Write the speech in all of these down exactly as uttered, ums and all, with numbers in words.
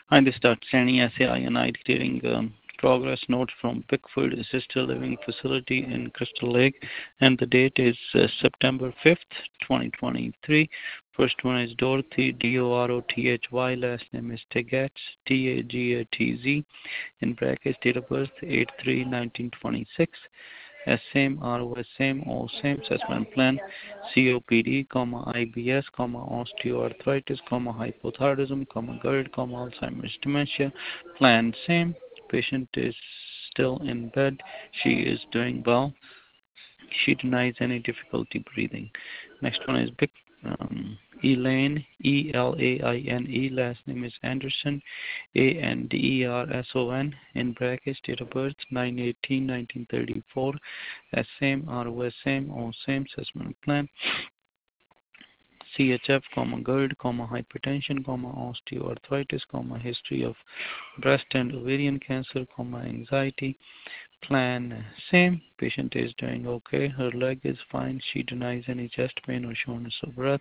I just start sending S A I and I detailing um, progress note from Bickford Assisted Living Facility in Crystal Lake, and the date is uh, September fifth, twenty twenty-three. First one is Dorothy, D O R O T H Y, last name is Tagatz, T A G A T Z, in brackets, date of birth eight three nineteen twenty-six. S same, R O S same, all same, assessment plan, C O P D, comma, I B S, comma, osteoarthritis, comma, hypothyroidism, comma, GERD, comma, Alzheimer's dementia, plan same, patient is still in bed, she is doing well, she denies any difficulty breathing. Next one is big, um, Elaine, E L A I N E, last name is Anderson, A N D E R S O N, in brackets, date of birth nine eighteen nineteen thirty-four, S same, R O S same, O same, assessment plan, C H F, comma, GERD, comma, hypertension, comma, osteoarthritis, comma, history of breast and ovarian cancer, comma, anxiety, plan same, patient is doing okay, her leg is fine, she denies any chest pain or shortness of breath.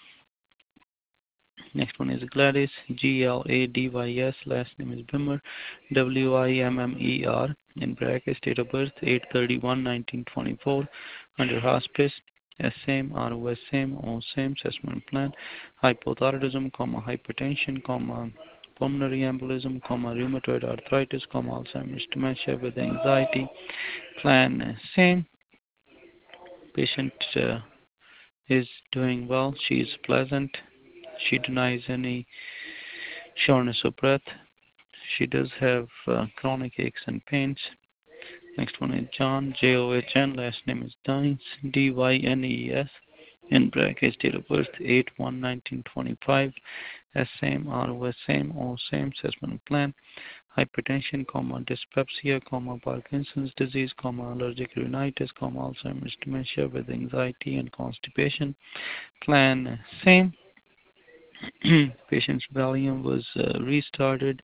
Next one is Gladys, G L A D Y S, last name is Bimmer, W I M M E R, in brackets, date of birth eight thirty-one nineteen twenty-four, under hospice, S same, R O S same, O same, assessment plan, hypothyroidism, comma, hypertension, comma, pulmonary embolism, comma, rheumatoid arthritis, comma, Alzheimer's dementia with anxiety, plan same, patient uh, is doing well, she is pleasant, she denies any shortness of breath. She does have uh, chronic aches and pains. Next one is John, J O H N, last name is Dines, D Y N E S, in brackets, date of birth eight one nineteen twenty-five, S same, R O S same, O same, assessment plan, hypertension, comma, dyspepsia, comma, Parkinson's disease, comma, allergic rhinitis, comma, Alzheimer's dementia with anxiety and constipation, plan same. Patient's Valium was uh, restarted.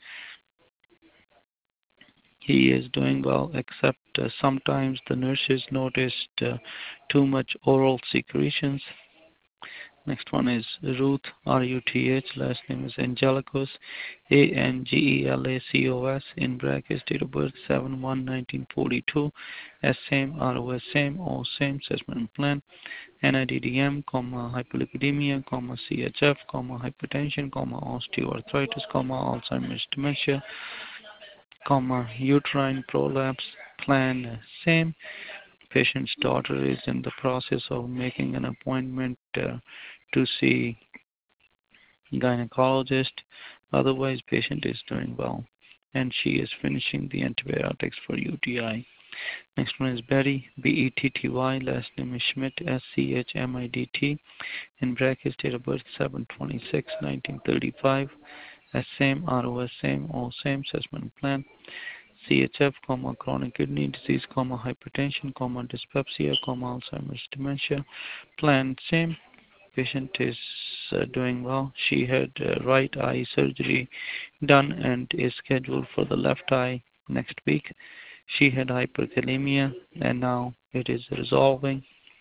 He is doing well, except uh, sometimes the nurses noticed uh, too much oral secretions. Next one is Ruth, R U T H, last name is Angelicos, A N G E L A C O S, in brackets, date of birth seven one nineteen forty-two, S same, R O S same, O same, assessment plan, N I D D M, comma, hypolipidemia, comma, C H F, comma, hypertension, comma, osteoarthritis, comma, Alzheimer's dementia, comma, uterine prolapse, plan same. Patient's daughter is in the process of making an appointment uh, to see gynecologist. Otherwise, patient is doing well, and she is finishing the antibiotics for U T I. Next one is Betty, B E T T Y, last name is Schmidt, S C H M I D T, in brackets, date of birth seven twenty-six nineteen thirty-five, S same, R O S same, O same, assessment plan, C H F, comma, chronic kidney disease, comma, hypertension, comma, dyspepsia, comma, Alzheimer's dementia, plan same, patient is uh, doing well. She had uh, right eye surgery done and is scheduled for the left eye next week. She had hyperkalemia and now it is resolving.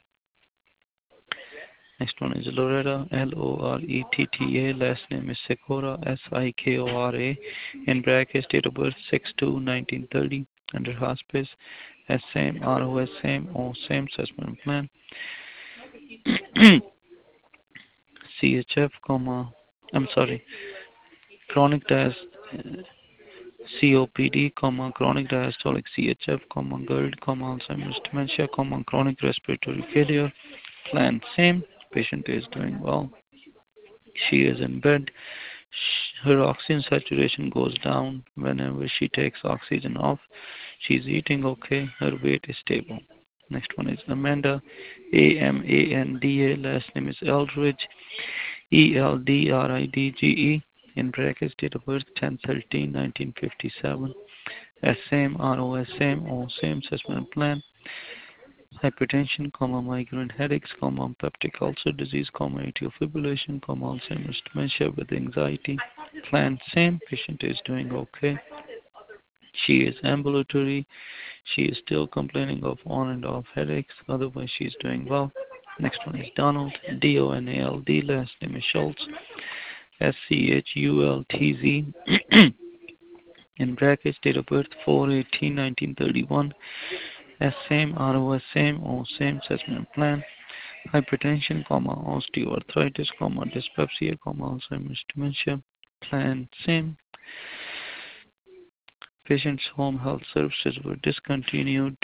Next one is Loretta, L O R E T T A, last name is Sikora, S I K O R A, in brackets, date of birth six two nineteen thirty, under hospice, S same, R O S same, O same, assessment plan, C H F, comma, I'm sorry, chronic dias, C O P D, comma, chronic diastolic C H F, comma, GERD, comma, Alzheimer's dementia, comma, chronic respiratory failure, plan same, patient is doing well, she is in bed, her oxygen saturation goes down whenever she takes oxygen off, she's eating okay, her weight is stable. Next one is Amanda, A M A N D A, last name is Eldridge, E L D R I D G E, in brackets, date of birth ten thirteen nineteen fifty-seven, S same, R O S same, O same, assessment plan, hypertension, comma, migraine headaches, comma, peptic ulcer disease, comma, atrial fibrillation, comma, Alzheimer's dementia with anxiety, plan same, patient is doing okay, she is ambulatory, she is still complaining of on and off headaches, otherwise she is doing well. Next one is Donald, D O N A L D, last name is Schultz, S C H U L T Z, in brackets, date of birth four eighteen nineteen thirty-one, S same, R O S same, O same, assessment plan, hypertension, comma, osteoarthritis, comma, dyspepsia, comma, Alzheimer's dementia, plan same. Patient's home health services were discontinued.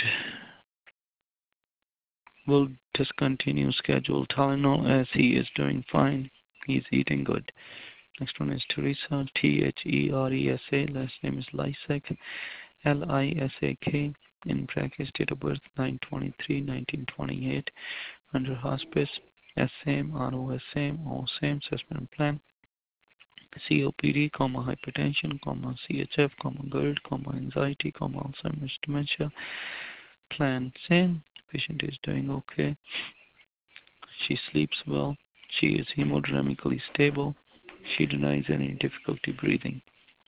Will discontinue scheduled Tylenol as he is doing fine. He's eating good. Next one is Teresa, T H E R E S A, last name is Lysak, L I S A K, in brackets, date of birth nine twenty-three nineteen twenty-eight, under hospice, S same, R O S same, O same, assessment plan, C O P D, comma, hypertension, comma, C H F, comma, GERD, comma, anxiety, comma, Alzheimer's dementia, plan same. Patient is doing okay. She sleeps well. She is hemodynamically stable. She denies any difficulty breathing.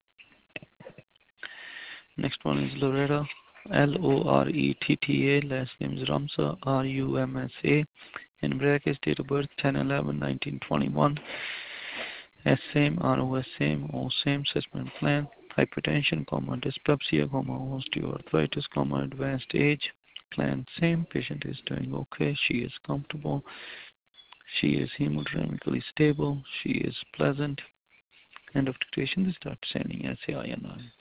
Next one is Loretta, L O R E T T A, last name is Ramsa, R U M S A, in brackets, date of birth ten eleven nineteen twenty-one, S same, R O S same, O same, assessment plan, hypertension, comma, dyspepsia, comma, osteoarthritis, comma, advanced age, plan same. Patient is doing okay. She is comfortable. She is hemodynamically stable. She is pleasant. End of dictation. This is Doctor Sani, S A I N I.